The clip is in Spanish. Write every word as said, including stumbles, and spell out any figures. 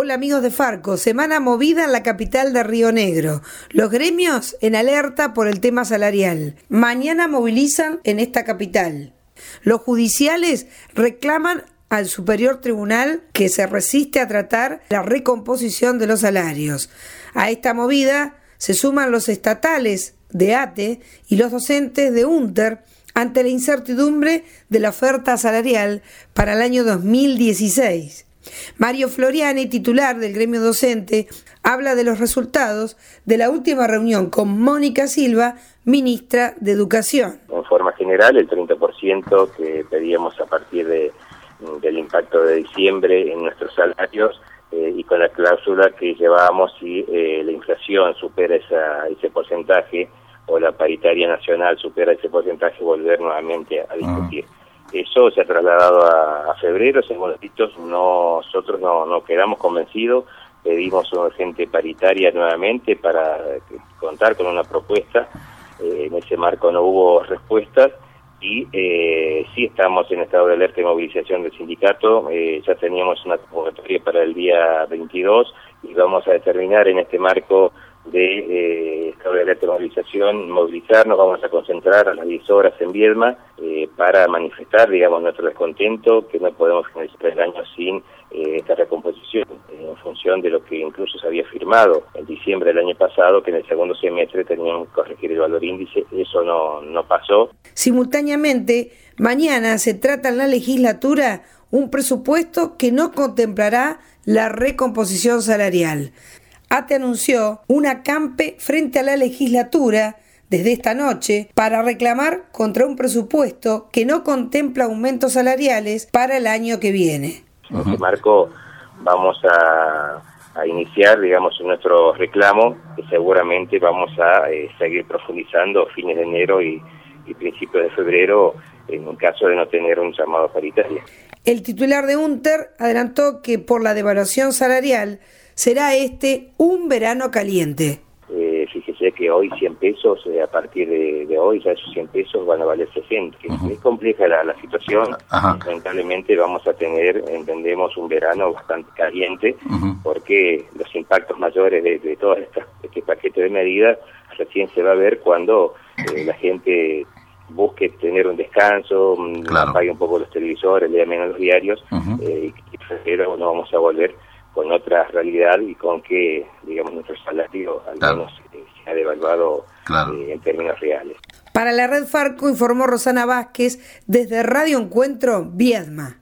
Hola amigos de Farco, semana movida en la capital de Río Negro. Los gremios en alerta por el tema salarial. Mañana movilizan en esta capital. Los judiciales reclaman al Superior Tribunal que se resiste a tratar la recomposición de los salarios. A esta movida se suman los estatales de A T E y los docentes de UNTER ante la incertidumbre de la oferta salarial para el año dos mil dieciséis. Mario Floriani, titular del gremio docente, habla de los resultados de la última reunión con Mónica Silva, ministra de Educación. En forma general, el treinta por ciento que pedíamos a partir de, del impacto de diciembre en nuestros salarios eh, y con la cláusula que llevábamos si eh, la inflación supera esa, ese porcentaje o la paritaria nacional supera ese porcentaje, volver nuevamente a discutir. Uh-huh. Eso se ha trasladado a, a febrero, según los dichos, no, nosotros no, no quedamos convencidos, pedimos una urgente paritaria nuevamente para contar con una propuesta, eh, en ese marco no hubo respuestas y eh, sí estamos en estado de alerta y movilización del sindicato, eh, ya teníamos una convocatoria para el día veintidós y vamos a determinar en este marco de eh, estado de alerta y movilización, movilizarnos, vamos a concentrar a las diez horas en Viedma eh, para manifestar, digamos, nuestro descontento, que no podemos finalizar el año sin eh, esta recomposición, eh, en función de lo que incluso se había firmado en diciembre del año pasado, que en el segundo semestre teníamos que corregir el valor índice, eso no, no pasó. Simultáneamente, mañana se trata en la legislatura un presupuesto que no contemplará la recomposición salarial. A T E anunció un acampe frente a la legislatura desde esta noche para reclamar contra un presupuesto que no contempla aumentos salariales para el año que viene. En este marco vamos a, a iniciar, digamos, nuestro reclamo, que seguramente vamos a eh, seguir profundizando fines de enero y, y principios de febrero en un caso de no tener un llamado paritario. El titular de UNTER adelantó que por la devaluación salarial será este un verano caliente. Eh, fíjese que hoy cien pesos, eh, a partir de, de hoy ya esos cien pesos van a valer sesenta. Uh-huh. Es compleja la, la situación, uh-huh. Lamentablemente vamos a tener, entendemos, un verano bastante caliente, uh-huh. porque los impactos mayores de, de todo esta, este paquete de medidas recién se va a ver cuando eh, la gente busque tener un descanso, claro. Apague un poco los televisores, lea menos los diarios, uh-huh. eh, y en febrero no vamos a volver con otra realidad y con que, digamos, nuestro salario al claro. menos eh, se ha devaluado claro. eh, en términos reales. Para la Red Farco informó Rosana Vázquez desde Radio Encuentro, Viedma.